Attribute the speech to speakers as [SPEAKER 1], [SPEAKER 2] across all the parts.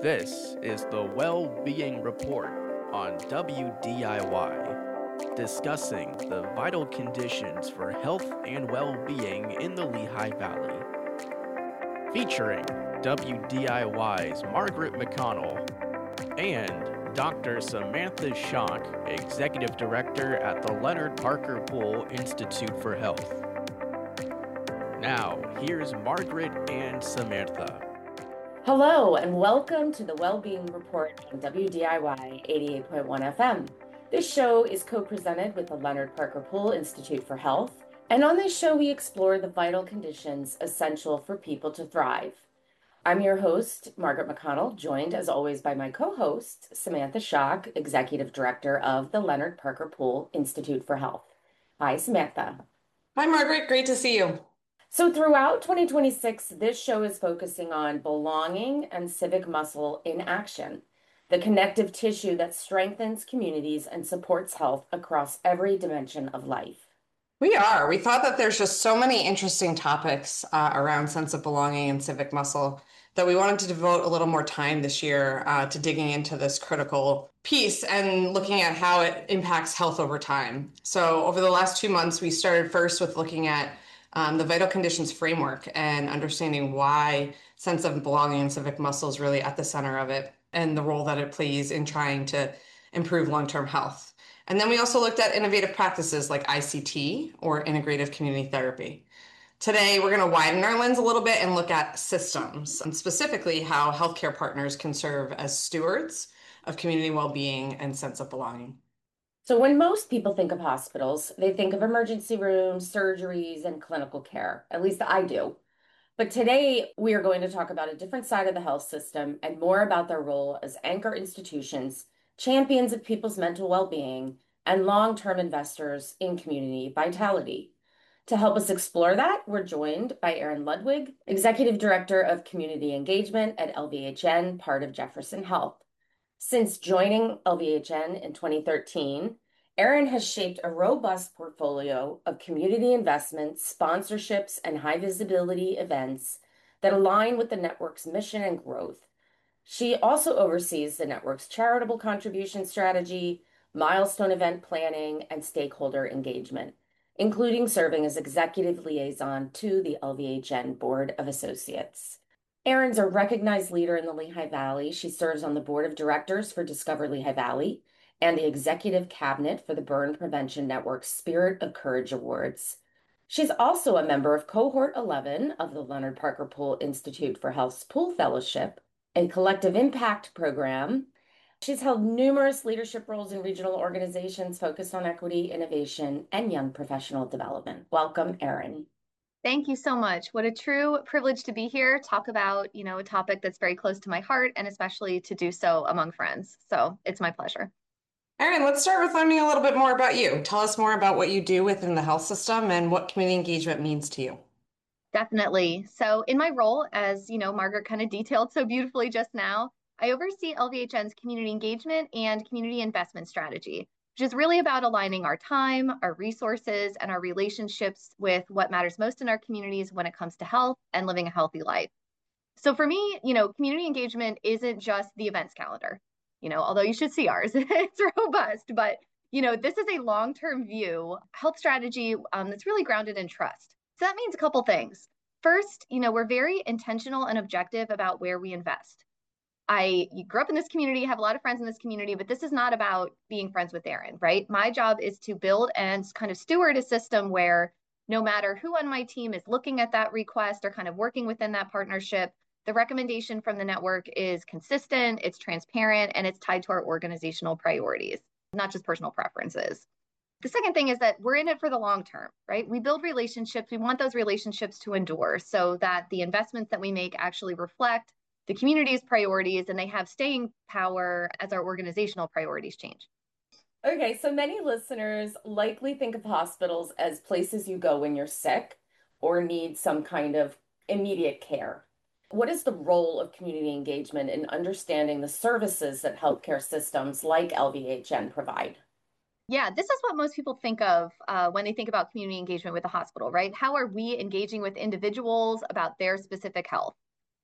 [SPEAKER 1] This is the Well-Being Report on WDIY, discussing the vital conditions for health and well-being in the Lehigh Valley. Featuring WDIY's Margaret McConnell and Dr. Samantha Schock, Executive Director at the Leonard Parker Poole Institute for Health. Now, here's Margaret and Samantha.
[SPEAKER 2] Hello, and welcome to the Wellbeing Report on WDIY 88.1 FM. This show is co-presented with the Leonard Parker Poole Institute for Health, and on this show we explore the vital conditions essential for people to thrive. I'm your host, Margaret McConnell, joined as always by my co-host, Samantha Schock, Executive Director of the Leonard Parker Poole Institute for Health. Hi, Samantha.
[SPEAKER 3] Hi, Margaret. Great to see you.
[SPEAKER 2] So throughout 2026, this show is focusing on belonging and civic muscle in action, the connective tissue that strengthens communities and supports health across every dimension of life.
[SPEAKER 3] We thought that there's just so many interesting topics around sense of belonging and civic muscle that we wanted to devote a little more time this year to digging into this critical piece and looking at how it impacts health over time. So over the last 2 months, we started first with looking at the vital conditions framework and understanding why sense of belonging and civic muscle is really at the center of it and the role that it plays in trying to improve long-term health. And then we also looked at innovative practices like ICT or integrative community therapy. Today, we're going to widen our lens a little bit and look at systems, and specifically how healthcare partners can serve as stewards of community well-being and sense of belonging.
[SPEAKER 2] So when most people think of hospitals, they think of emergency rooms, surgeries, and clinical care. At least I do. But today we are going to talk about a different side of the health system and more about their role as anchor institutions, champions of people's mental well-being, and long-term investors in community vitality. To help us explore that, we're joined by Erin Ludwig, Executive Director of Community Engagement at LVHN, part of Jefferson Health. Since joining LVHN in 2013, Erin has shaped a robust portfolio of community investments, sponsorships, and high visibility events that align with the network's mission and growth. She also oversees the network's charitable contribution strategy, milestone event planning, and stakeholder engagement, including serving as executive liaison to the LVHN Board of Associates. Erin's a recognized leader in the Lehigh Valley. She serves on the board of directors for Discover Lehigh Valley and the executive cabinet for the Burn Prevention Network's Spirit of Courage Awards. She's also a member of Cohort 11 of the Leonard Parker Poole Institute for Health's Poole Fellowship, a collective impact program. She's held numerous leadership roles in regional organizations focused on equity, innovation, and young professional development. Welcome, Erin.
[SPEAKER 4] Thank you so much. What a true privilege to be here, talk about, a topic that's very close to my heart, and especially to do so among friends. So it's my pleasure.
[SPEAKER 3] Erin, let's start with learning a little bit more about you. Tell us more about what you do within the health system and what community engagement means to you.
[SPEAKER 4] Definitely. So in my role, as Margaret kind of detailed so beautifully just now, I oversee LVHN's community engagement and community investment strategy, which is really about aligning our time, our resources, and our relationships with what matters most in our communities when it comes to health and living a healthy life. So for me, community engagement isn't just the events calendar, although you should see ours. It's robust, but, this is a long-term view health strategy that's really grounded in trust. So that means a couple things. First, we're very intentional and objective about where we invest. I grew up in this community, have a lot of friends in this community, but this is not about being friends with Erin, right? My job is to build and kind of steward a system where no matter who on my team is looking at that request or kind of working within that partnership, the recommendation from the network is consistent, it's transparent, and it's tied to our organizational priorities, not just personal preferences. The second thing is that we're in it for the long term, right? We build relationships. We want those relationships to endure so that the investments that we make actually reflect the community's priorities and they have staying power as our organizational priorities change.
[SPEAKER 2] Okay, so many listeners likely think of hospitals as places you go when you're sick or need some kind of immediate care. What is the role of community engagement in understanding the services that healthcare systems like LVHN provide?
[SPEAKER 4] Yeah, this is what most people think of when they think about community engagement with the hospital, right? How are we engaging with individuals about their specific health?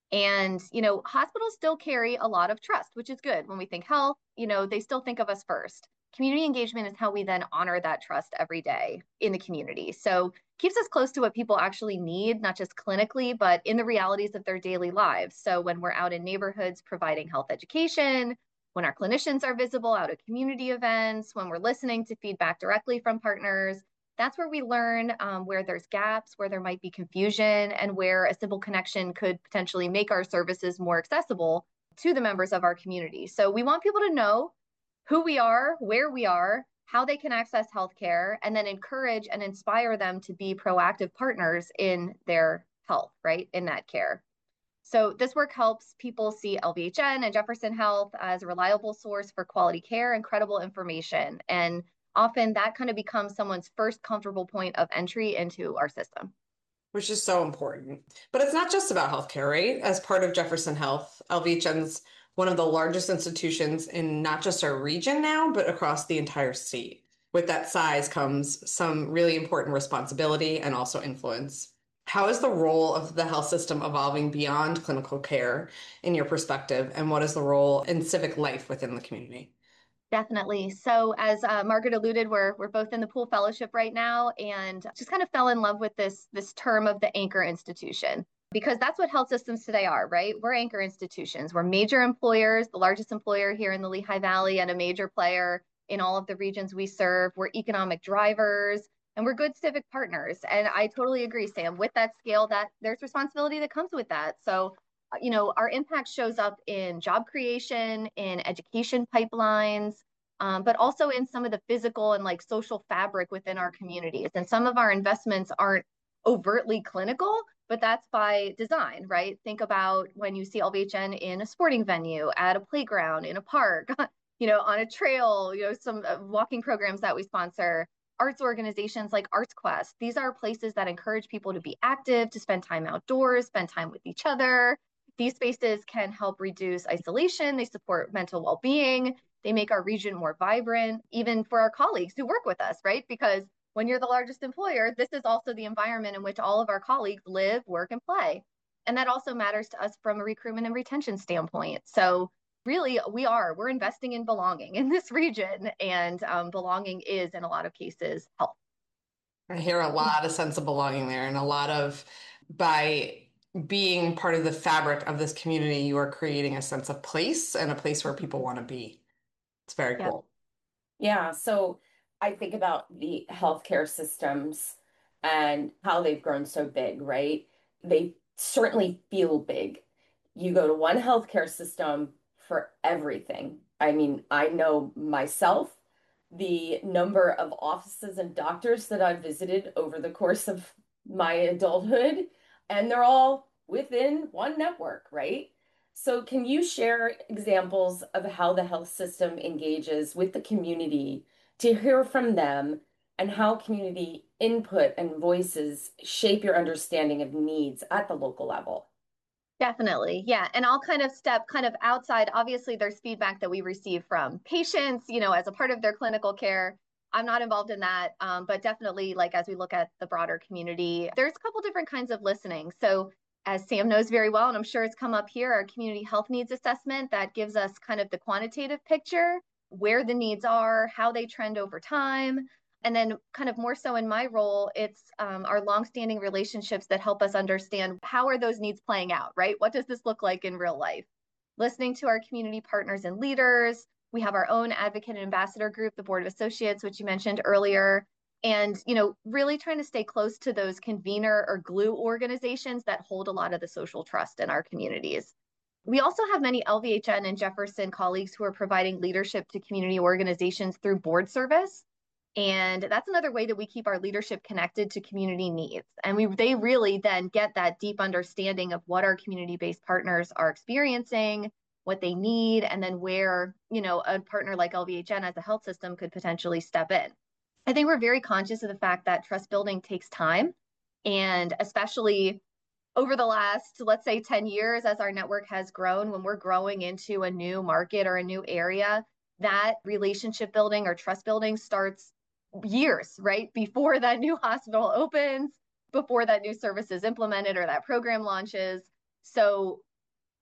[SPEAKER 4] And, hospitals still carry a lot of trust, which is good. When we think health, they still think of us first. Community engagement is how we then honor that trust every day in the community. So keeps us close to what people actually need, not just clinically, but in the realities of their daily lives. So when we're out in neighborhoods providing health education, when our clinicians are visible out at community events, when we're listening to feedback directly from partners, that's where we learn where there's gaps, where there might be confusion, and where a simple connection could potentially make our services more accessible to the members of our community. So we want people to know who we are, where we are, how they can access healthcare, and then encourage and inspire them to be proactive partners in their health, right, in that care. So this work helps people see LVHN and Jefferson Health as a reliable source for quality care and credible information. And often that kind of becomes someone's first comfortable point of entry into our system.
[SPEAKER 3] Which is so important. But it's not just about healthcare, right? As part of Jefferson Health, LVHN's one of the largest institutions in not just our region now, but across the entire state. With that size comes some really important responsibility and also influence. How is the role of the health system evolving beyond clinical care in your perspective? And what is the role in civic life within the community?
[SPEAKER 4] Definitely. So as Margaret alluded, we're both in the Pool Fellowship right now, and just kind of fell in love with this term of the anchor institution, because that's what health systems today are, right? We're anchor institutions. We're major employers, the largest employer here in the Lehigh Valley, and a major player in all of the regions we serve. We're economic drivers, and we're good civic partners. And I totally agree, Sam. With that scale, that there's responsibility that comes with that. So our impact shows up in job creation, in education pipelines, but also in some of the physical and like social fabric within our communities. And some of our investments aren't overtly clinical, but that's by design, right? Think about when you see LVHN in a sporting venue, at a playground, in a park, on a trail, some walking programs that we sponsor, arts organizations like Arts Quest. These are places that encourage people to be active, to spend time outdoors, spend time with each other. These spaces can help reduce isolation. They support mental well-being. They make our region more vibrant, even for our colleagues who work with us, right? Because when you're the largest employer, this is also the environment in which all of our colleagues live, work, and play. And that also matters to us from a recruitment and retention standpoint. So really, we're investing in belonging in this region, and belonging is, in a lot of cases, health.
[SPEAKER 3] I hear a lot of sense of belonging there, and a lot of by being part of the fabric of this community, you are creating a sense of place and a place where people want to be. It's very cool.
[SPEAKER 2] Yeah, so I think about the healthcare systems and how they've grown so big, right? They certainly feel big. You go to one healthcare system for everything. I mean, I know myself, the number of offices and doctors that I've visited over the course of my adulthood, and they're all within one network, right? So, can you share examples of how the health system engages with the community to hear from them and how community input and voices shape your understanding of needs at the local level?
[SPEAKER 4] Definitely. Yeah. And I'll kind of step kind of outside. Obviously, there's feedback that we receive from patients, as a part of their clinical care. I'm not involved in that, but definitely, like as we look at the broader community, there's a couple different kinds of listening. So as Sam knows very well, and I'm sure it's come up here, our community health needs assessment that gives us kind of the quantitative picture, where the needs are, how they trend over time. And then kind of more so in my role, it's our longstanding relationships that help us understand how are those needs playing out, right? What does this look like in real life? Listening to our community partners and leaders. We have our own advocate and ambassador group, the Board of Associates, which you mentioned earlier. And, really trying to stay close to those convener or glue organizations that hold a lot of the social trust in our communities. We also have many LVHN and Jefferson colleagues who are providing leadership to community organizations through board service. And that's another way that we keep our leadership connected to community needs. And they really then get that deep understanding of what our community-based partners are experiencing, what they need, and then where, a partner like LVHN as a health system could potentially step in. I think we're very conscious of the fact that trust building takes time. And especially over the last, let's say 10 years, as our network has grown, when we're growing into a new market or a new area, that relationship building or trust building starts years, right? Before that new hospital opens, before that new service is implemented or that program launches. So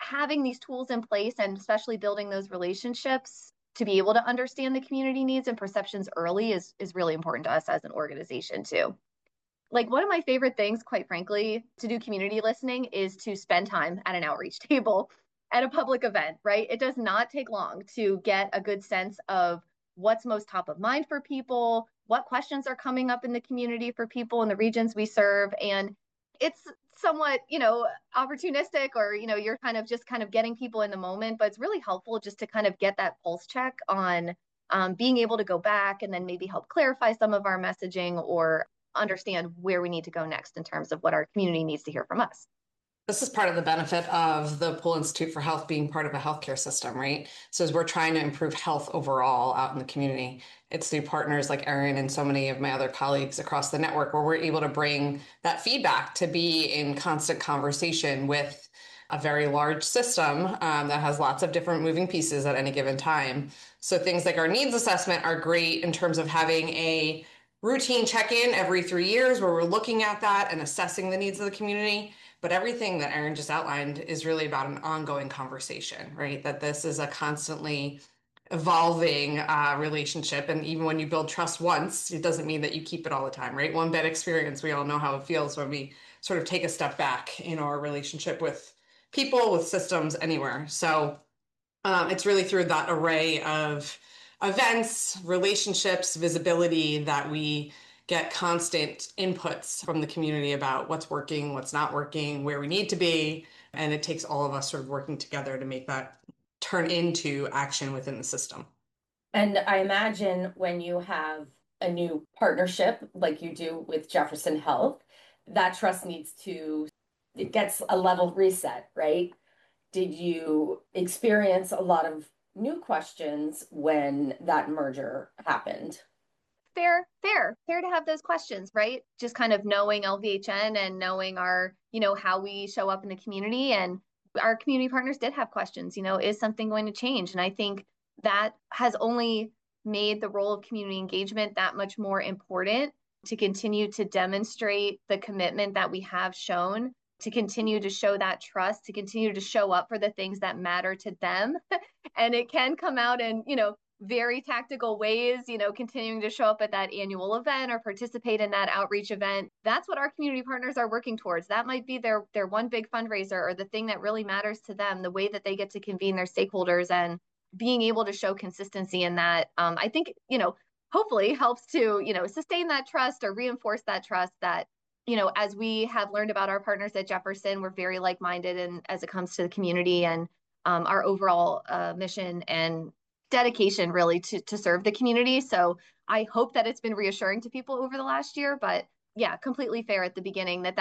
[SPEAKER 4] having these tools in place and especially building those relationships to be able to understand the community needs and perceptions early is really important to us as an organization too. Like one of my favorite things, quite frankly, to do community listening is to spend time at an outreach table at a public event, right? It does not take long to get a good sense of what's most top of mind for people, what questions are coming up in the community for people in the regions we serve. And it's somewhat, opportunistic, or, you're kind of getting people in the moment, but it's really helpful just to kind of get that pulse check on being able to go back and then maybe help clarify some of our messaging or understand where we need to go next in terms of what our community needs to hear from us.
[SPEAKER 3] This is part of the benefit of the Pool Institute for Health being part of a healthcare system, right? So as we're trying to improve health overall out in the community, it's through partners like Erin and so many of my other colleagues across the network where we're able to bring that feedback to be in constant conversation with a very large system that has lots of different moving pieces at any given time. So things like our needs assessment are great in terms of having a routine check-in every 3 years where we're looking at that and assessing the needs of the community. But everything that Erin just outlined is really about an ongoing conversation, right? That this is a constantly evolving relationship. And even when you build trust once, it doesn't mean that you keep it all the time, right? One bad experience, we all know how it feels when we sort of take a step back in our relationship with people, with systems, anywhere. So it's really through that array of events, relationships, visibility that we get constant inputs from the community about what's working, what's not working, where we need to be. And it takes all of us sort of working together to make that turn into action within the system.
[SPEAKER 2] And I imagine when you have a new partnership like you do with Jefferson Health, that trust it gets a level reset, right? Did you experience a lot of new questions when that merger happened?
[SPEAKER 4] Fair to have those questions, right? Just kind of knowing LVHN and knowing our, how we show up in the community, and our community partners did have questions, is something going to change? And I think that has only made the role of community engagement that much more important to continue to demonstrate the commitment that we have shown, to continue to show that trust, to continue to show up for the things that matter to them. And it can come out in, very tactical ways, continuing to show up at that annual event or participate in that outreach event. That's what our community partners are working towards. That might be their one big fundraiser or the thing that really matters to them, the way that they get to convene their stakeholders, and being able to show consistency in that, I think, hopefully helps to, sustain that trust or reinforce that trust that, as we have learned about our partners at Jefferson, we're very like-minded and as it comes to the community and our overall mission and dedication really to serve the community. So I hope that it's been reassuring to people over the last year, but yeah, completely fair at the beginning it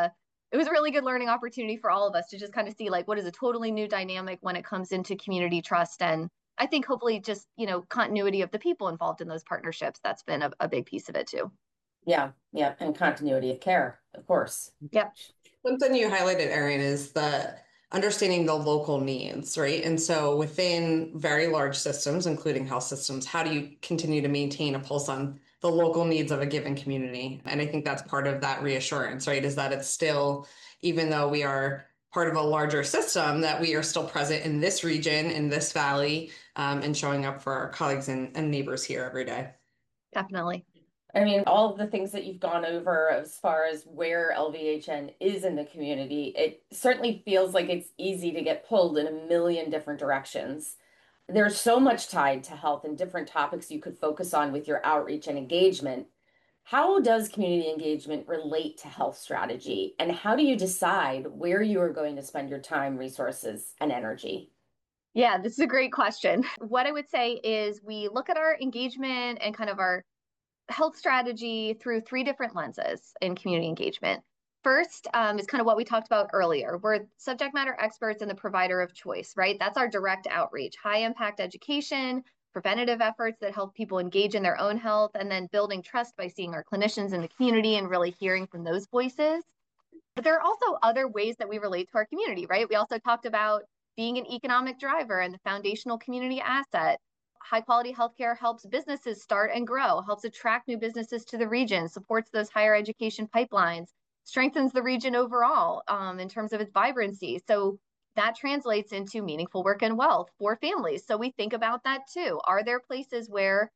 [SPEAKER 4] was a really good learning opportunity for all of us to just kind of see like what is a totally new dynamic when it comes into community trust. And I think hopefully just, continuity of the people involved in those partnerships. That's been a big piece of it too.
[SPEAKER 2] Yeah. And continuity of care, of course.
[SPEAKER 4] Yep.
[SPEAKER 3] Something you highlighted, Erin, is the understanding the local needs, right? And so within very large systems, including health systems, how do you continue to maintain a pulse on the local needs of a given community? And I think that's part of that reassurance, right? Is that it's still, even though we are part of a larger system, that we are still present in this region, in this valley, and showing up for our colleagues and neighbors here every day.
[SPEAKER 4] Definitely.
[SPEAKER 2] I mean, all of the things that you've gone over as far as where LVHN is in the community, it certainly feels like it's easy to get pulled in a million different directions. There's so much tied to health and different topics you could focus on with your outreach and engagement. How does community engagement relate to health strategy? And how do you decide where you are going to spend your time, resources, and energy?
[SPEAKER 4] Yeah, this is a great question. What I would say is we look at our engagement and kind of our health strategy through 3 different lenses in community engagement. First is kind of what we talked about earlier. We're subject matter experts and the provider of choice, right? That's our direct outreach, high impact education, preventative efforts that help people engage in their own health, and then building trust by seeing our clinicians in the community and really hearing from those voices. But there are also other ways that we relate to our community, right? We also talked about being an economic driver and the foundational community asset. High quality healthcare helps businesses start and grow, helps attract new businesses to the region, supports those higher education pipelines, strengthens the region overall in terms of its vibrancy. So that translates into meaningful work and wealth for families. So we think about that too. Are there places where,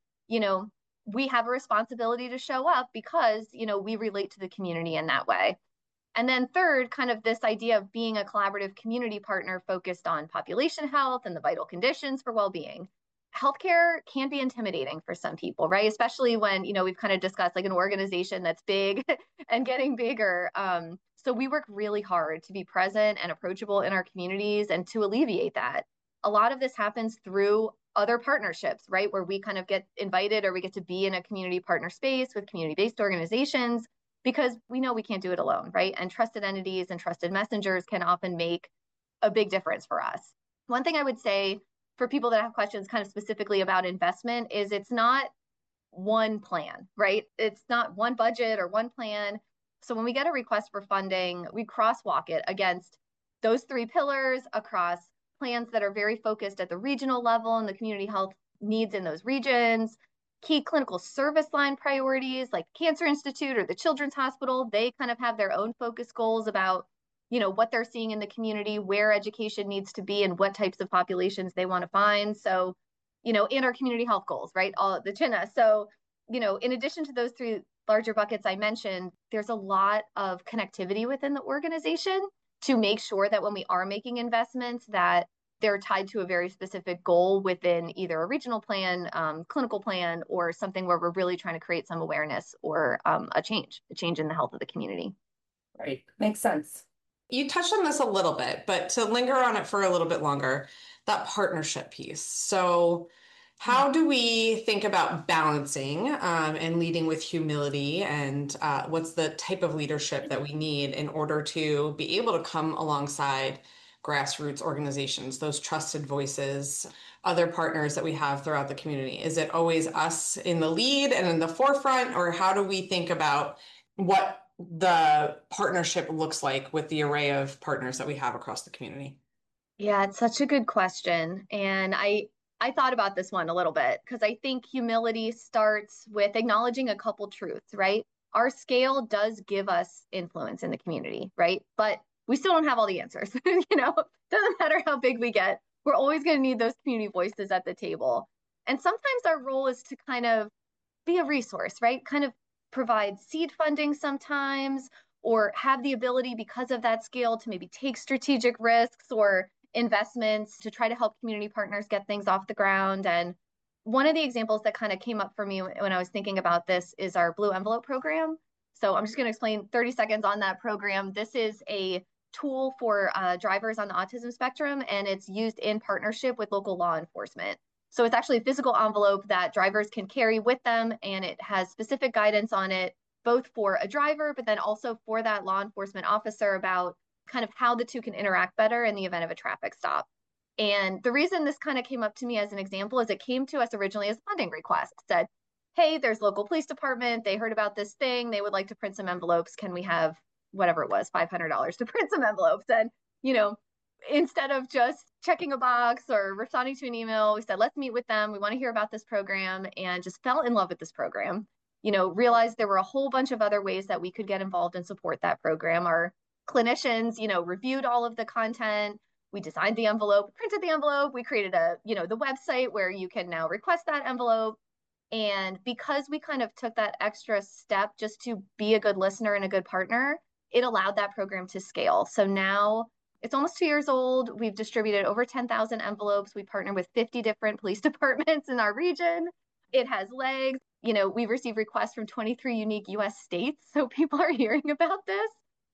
[SPEAKER 4] we have a responsibility to show up because, we relate to the community in that way? And then third, kind of this idea of being a collaborative community partner focused on population health and the vital conditions for well-being. Healthcare can be intimidating for some people, right? Especially when, we've kind of discussed like an organization that's big and getting bigger. So we work really hard to be present and approachable in our communities and to alleviate that. A lot of this happens through other partnerships, right? Where we kind of get invited or we get to be in a community partner space with community-based organizations because we know we can't do it alone, right? And trusted entities and trusted messengers can often make a big difference for us. One thing I would say for people that have questions kind of specifically about investment is it's not one plan, right? It's not one budget or one plan. So when we get a request for funding, we crosswalk it against those 3 pillars across plans that are very focused at the regional level and the community health needs in those regions. Key clinical service line priorities like Cancer Institute or the Children's Hospital, they kind of have their own focus goals about, what they're seeing in the community, where education needs to be and what types of populations they want to find. So, and our community health goals, right? All the CHINA. So, in addition to those 3 larger buckets I mentioned, there's a lot of connectivity within the organization to make sure that when we are making investments that they're tied to a very specific goal within either a regional plan, clinical plan, or something where we're really trying to create some awareness or a change in the health of the community.
[SPEAKER 2] Right. Makes sense.
[SPEAKER 3] You touched on this a little bit, but to linger on it for a little bit longer, that partnership piece. So how do we think about balancing and leading with humility, and what's the type of leadership that we need in order to be able to come alongside grassroots organizations, those trusted voices, other partners that we have throughout the community? Is it always us in the lead and in the forefront, or how do we think about what the partnership looks like with the array of partners that we have across the community?
[SPEAKER 4] Yeah, it's such a good question. And I thought about this one a little bit because I think humility starts with acknowledging a couple truths, right? Our scale does give us influence in the community, right? But we still don't have all the answers. Doesn't matter how big we get. We're always going to need those community voices at the table. And sometimes our role is to kind of be a resource, right? Kind of provide seed funding sometimes, or have the ability because of that scale to maybe take strategic risks or investments to try to help community partners get things off the ground. And one of the examples that kind of came up for me when I was thinking about this is our Blue Envelope program. So I'm just going to explain 30 seconds on that program. This is a tool for drivers on the autism spectrum, and it's used in partnership with local law enforcement. So it's actually a physical envelope that drivers can carry with them, and it has specific guidance on it, both for a driver, but then also for that law enforcement officer about kind of how the two can interact better in the event of a traffic stop. And the reason this kind of came up to me as an example is it came to us originally as a funding request. It said, hey, there's local police department. They heard about this thing. They would like to print some envelopes. Can we have whatever it was, $500 to print some envelopes? And, instead of just checking a box or responding to an email, we said, let's meet with them. We want to hear about this program, and just fell in love with this program. Realized there were a whole bunch of other ways that we could get involved and support that program. Our clinicians, reviewed all of the content. We designed the envelope, printed the envelope. We created the website where you can now request that envelope. And because we kind of took that extra step just to be a good listener and a good partner, it allowed that program to scale. So now it's almost 2 years old. We've distributed over 10,000 envelopes. We partner with 50 different police departments in our region. It has legs. We've received requests from 23 unique US states. So people are hearing about this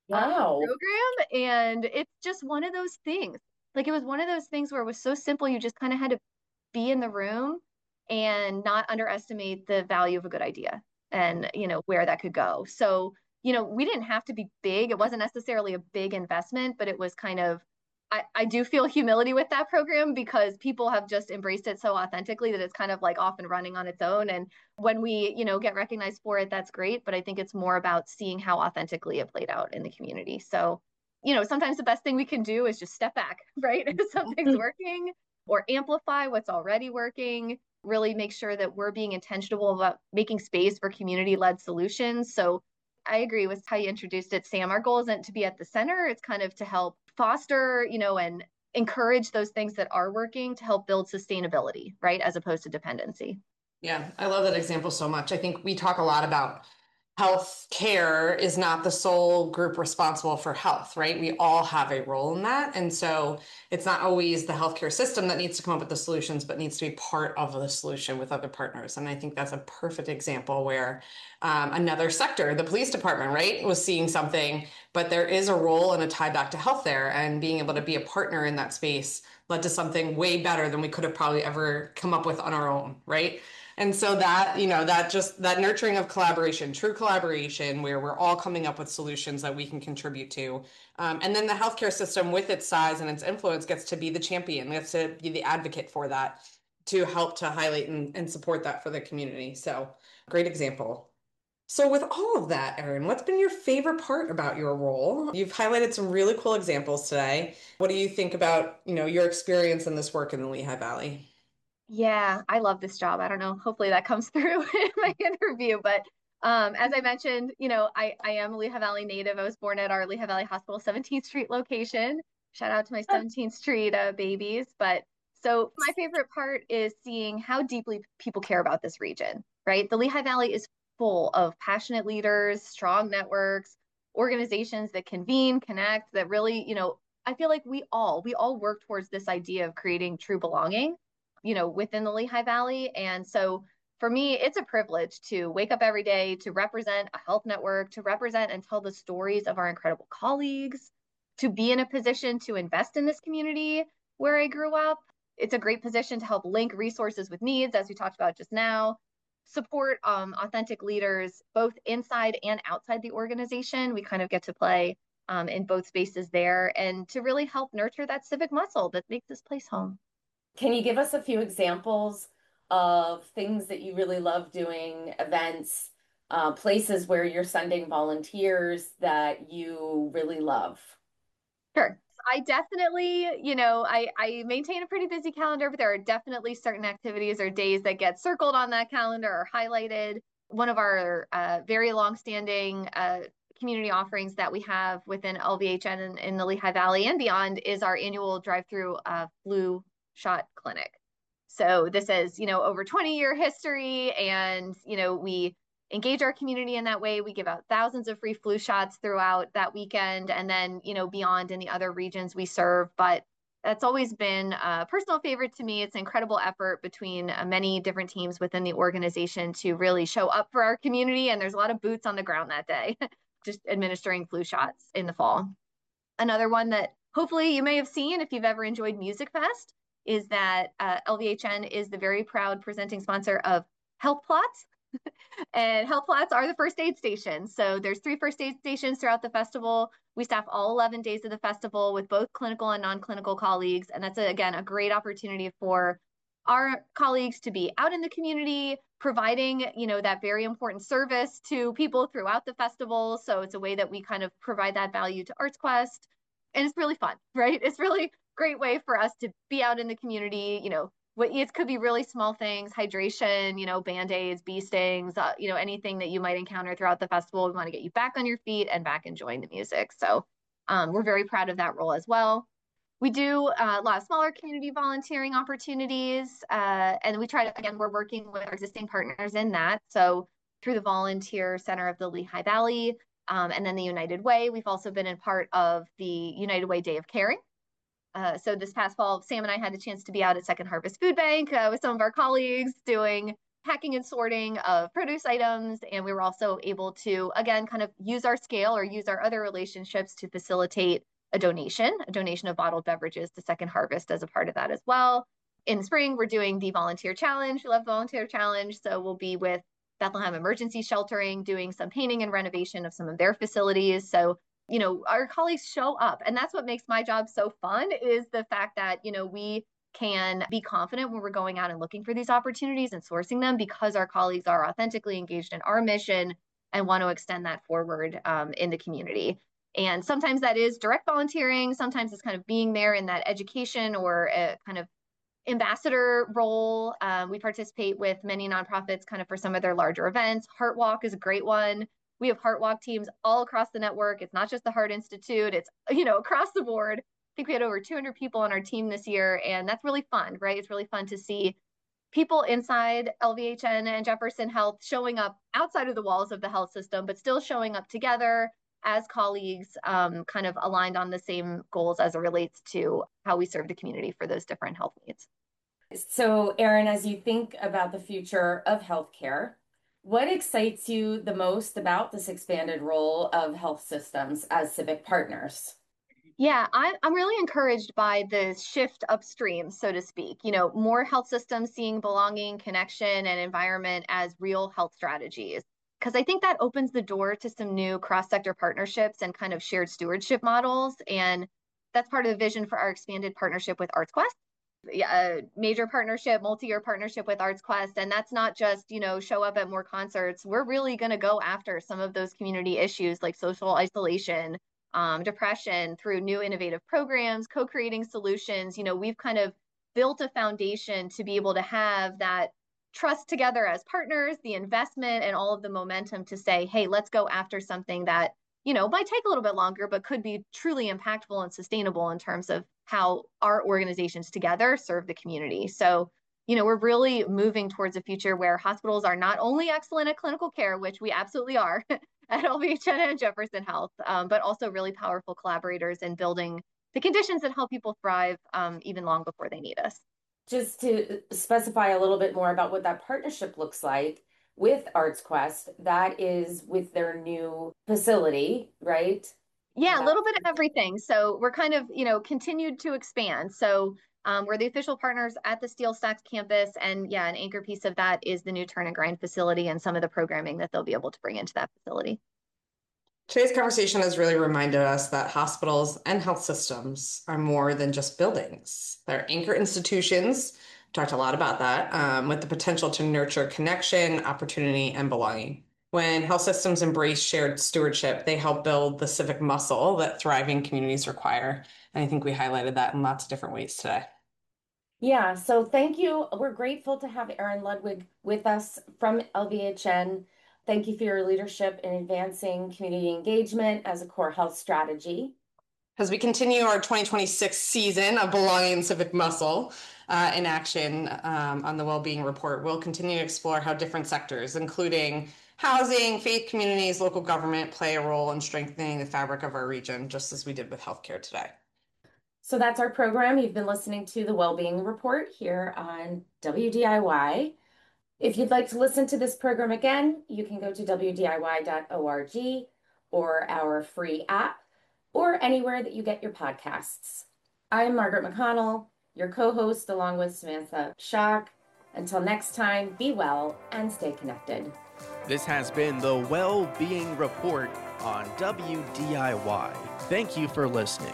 [SPEAKER 4] program. And it's just one of those things. Like, it was one of those things where it was so simple. You just kind of had to be in the room and not underestimate the value of a good idea and, where that could go. So, we didn't have to be big. It wasn't necessarily a big investment, but it was kind of, I do feel humility with that program because people have just embraced it so authentically that it's kind of like off and running on its own. And when we, get recognized for it, that's great. But I think it's more about seeing how authentically it played out in the community. So, sometimes the best thing we can do is just step back, right? If something's working, or amplify what's already working, really make sure that we're being intentional about making space for community-led solutions. So I agree with how you introduced it, Sam. Our goal isn't to be at the center. It's kind of to help foster, and encourage those things that are working to help build sustainability, right? As opposed to dependency.
[SPEAKER 3] Yeah, I love that example so much. I think we talk a lot about health care is not the sole group responsible for health, right? We all have a role in that. And so it's not always the healthcare system that needs to come up with the solutions, but needs to be part of the solution with other partners. And I think that's a perfect example where another sector, the police department, right, was seeing something, but there is a role and a tie back to health there. And being able to be a partner in that space led to something way better than we could have probably ever come up with on our own, right? And so that, that nurturing of collaboration, true collaboration, where we're all coming up with solutions that we can contribute to. And then the healthcare system with its size and its influence gets to be the champion, gets to be the advocate for that, to help to highlight and support that for the community. So great example. So with all of that, Erin, what's been your favorite part about your role? You've highlighted some really cool examples today. What do you think about, your experience in this work in the Lehigh Valley?
[SPEAKER 4] Yeah, I love this job. I don't know. Hopefully that comes through in my interview. But as I mentioned, I am a Lehigh Valley native. I was born at our Lehigh Valley Hospital 17th Street location. Shout out to my 17th Street babies. But so my favorite part is seeing how deeply people care about this region, right? The Lehigh Valley is full of passionate leaders, strong networks, organizations that convene, connect, that really, I feel like we all work towards this idea of creating true belonging, within the Lehigh Valley. And so for me, it's a privilege to wake up every day to represent a health network, to represent and tell the stories of our incredible colleagues, to be in a position to invest in this community where I grew up. It's a great position to help link resources with needs, as we talked about just now, support authentic leaders, both inside and outside the organization. We kind of get to play in both spaces there, and to really help nurture that civic muscle that makes this place home.
[SPEAKER 2] Can you give us a few examples of things that you really love doing, events, places where you're sending volunteers that you really love?
[SPEAKER 4] Sure. I definitely, I maintain a pretty busy calendar, but there are definitely certain activities or days that get circled on that calendar or highlighted. One of our very long-standing community offerings that we have within LVHN in the Lehigh Valley and beyond is our annual drive-through flu shot clinic. So this is, over 20-year history, and, we engage our community in that way. We give out thousands of free flu shots throughout that weekend, and then, beyond in the other regions we serve. But that's always been a personal favorite to me. It's an incredible effort between many different teams within the organization to really show up for our community. And there's a lot of boots on the ground that day, just administering flu shots in the fall. Another one that hopefully you may have seen if you've ever enjoyed Music Fest is that LVHN is the very proud presenting sponsor of Health Plots. And Health Plots are the first aid stations. So there's 3 first aid stations throughout the festival. We staff all 11 days of the festival with both clinical and non-clinical colleagues. And that's, again, a great opportunity for our colleagues to be out in the community, providing, that very important service to people throughout the festival. So it's a way that we kind of provide that value to ArtsQuest. And it's really fun, right? It's really great way for us to be out in the community. It could be really small things, hydration, Band-Aids, bee stings, anything that you might encounter throughout the festival. We want to get you back on your feet and back enjoying the music. So we're very proud of that role as well. We do a lot of smaller community volunteering opportunities, and we try to, again, we're working with our existing partners in that. So through the Volunteer Center of the Lehigh Valley, and then the United Way, we've also been in part of the United Way Day of Caring. So this past fall, Sam and I had the chance to be out at Second Harvest Food Bank with some of our colleagues doing packing and sorting of produce items. And we were also able to, again, kind of use our scale or use our other relationships to facilitate a donation of bottled beverages to Second Harvest as a part of that as well. In the spring, we're doing the Volunteer Challenge. We love Volunteer Challenge. So we'll be with Bethlehem Emergency Sheltering, doing some painting and renovation of some of their facilities. So our colleagues show up, and that's what makes my job so fun, is the fact that, we can be confident when we're going out and looking for these opportunities and sourcing them, because our colleagues are authentically engaged in our mission and want to extend that forward in the community. And sometimes that is direct volunteering. Sometimes it's kind of being there in that education or a kind of ambassador role. We participate with many nonprofits kind of for some of their larger events. Heart Walk is a great one. We have Heart Walk teams all across the network. It's not just the Heart Institute. It's, across the board. think we had over 200 people on our team this year, and that's really fun, right? It's really fun to see people inside LVHN and Jefferson Health showing up outside of the walls of the health system, but still showing up together as colleagues, kind of aligned on the same goals as it relates to how we serve the community for those different health needs.
[SPEAKER 2] So, Erin, as you think about the future of healthcare, what excites you the most about this expanded role of health systems as civic partners?
[SPEAKER 4] Yeah, I'm really encouraged by the shift upstream, so to speak. More health systems seeing belonging, connection, and environment as real health strategies. Because I think that opens the door to some new cross-sector partnerships and kind of shared stewardship models. And that's part of the vision for our expanded partnership with ArtsQuest. Yeah, a major partnership, multi-year partnership with ArtsQuest. And that's not just, show up at more concerts. We're really going to go after some of those community issues like social isolation, depression through new innovative programs, co-creating solutions. We've kind of built a foundation to be able to have that trust together as partners, the investment and all of the momentum to say, hey, let's go after something that, might take a little bit longer, but could be truly impactful and sustainable in terms of how our organizations together serve the community. So, we're really moving towards a future where hospitals are not only excellent at clinical care, which we absolutely are at LVHN and Jefferson Health, but also really powerful collaborators in building the conditions that help people thrive even long before they need us.
[SPEAKER 2] Just to specify a little bit more about what that partnership looks like with ArtsQuest, that is with their new facility, right?
[SPEAKER 4] Yeah, a little bit of everything. So we're kind of, continued to expand. So we're the official partners at the Steel Stacks campus. And yeah, an anchor piece of that is the new Turn and Grind facility and some of the programming that they'll be able to bring into that facility.
[SPEAKER 3] Today's conversation has really reminded us that hospitals and health systems are more than just buildings. They're anchor institutions. We talked a lot about that, with the potential to nurture connection, opportunity, and belonging. When health systems embrace shared stewardship, they help build the civic muscle that thriving communities require. And I think we highlighted that in lots of different ways today.
[SPEAKER 2] Yeah, so thank you. We're grateful to have Erin Ludwig with us from LVHN. Thank you for your leadership in advancing community engagement as a core health strategy.
[SPEAKER 3] As we continue our 2026 season of Belonging and Civic Muscle in action on the Wellbeing Report, we'll continue to explore how different sectors, including housing, faith communities, local government, play a role in strengthening the fabric of our region, just as we did with healthcare today.
[SPEAKER 2] So that's our program. You've been listening to the Wellbeing Report here on WDIY. If you'd like to listen to this program again, you can go to wdiy.org or our free app or anywhere that you get your podcasts. I'm Margaret McConnell, your co-host, along with Samantha Schock. Until next time, be well and stay connected.
[SPEAKER 1] This has been the Wellbeing Report on WDIY. Thank you for listening.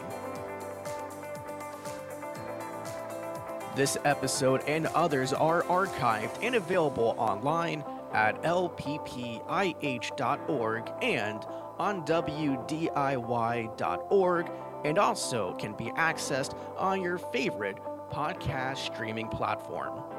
[SPEAKER 1] This episode and others are archived and available online at lppih.org and on wdiy.org, and also can be accessed on your favorite podcast streaming platform.